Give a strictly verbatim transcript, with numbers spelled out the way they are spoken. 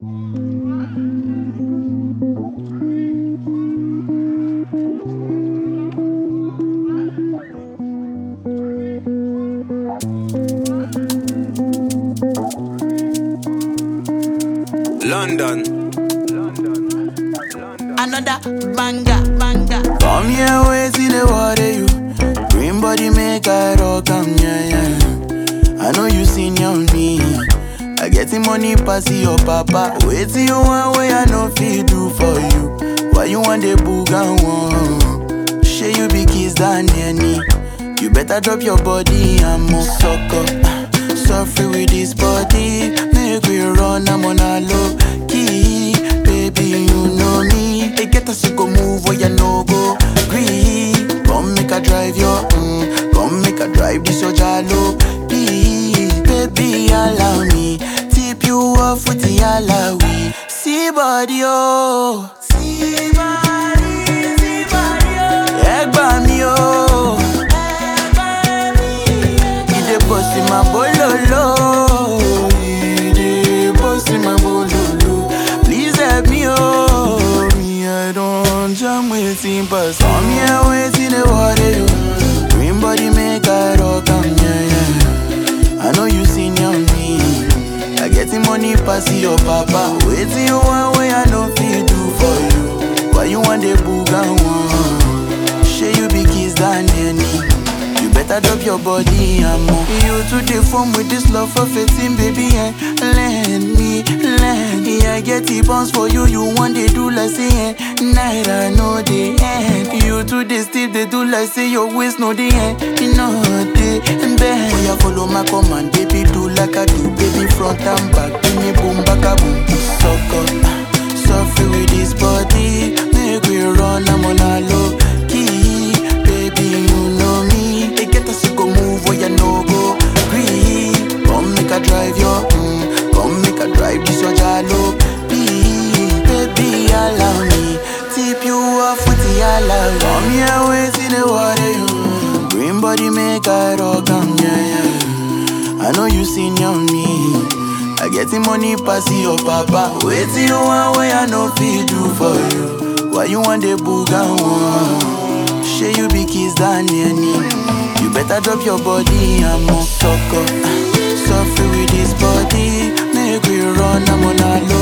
London. Another banger, banger. Come here, wait till the water you. Green body make I rock, come yeah, yeah. I know you seen on me. I get the money pass your papa. Wait till you want way I know feel do for you. Why you want the boogan one? Share you be kiss than any. You better drop your body and move sucker. Suffer with this body, make we run, I'm on a low key. Baby, you know me. They get us to go move where you no go. Green, come make a drive your, mm, come make a drive this your jalo. Please, baby, allow me. Tip you off with the alawi. See body, oh. See body, see body, oh. Egg by me, oh. Boss in my bololo, the boss in my bololo. Please help me, oh, me I don't jam waiting, but come here waiting the water you. Green body make I rock, come yeah yeah. I know you seen on me. I get the money pass your papa. Waiting you one way I know feel do for you. Why you want the boogan one? Share you be kiss than any. Better drop your body and move. You to the form with this love for fifteen, baby, eh? Lend me, lend me. I get the bounce for you, you want they do like say, eh? Night I know the end. You to the still they do like say your waist know the end. You know the bend. Oh, yeah, follow my command, baby, do like I do, baby, front and back. Give me boom, back a boom. Sucker, suffer with this body. Make we run, I'm on a low key. Baby, you know me. Go move where you no go. Green, come make a drive your, mm, come make a drive this your jalo. Please, baby, allow me. Tip you off with the alawi. Come here, wait in the water you. Green body make a rock, come yeah yeah. I know you seen on me. I get the money pass your papa. Wait till you want way I know feel do for you. Why you want the boogan one? Share you be kiss than any. You better drop your body and move sucker. Suffer with this body, make we run, I'm on a low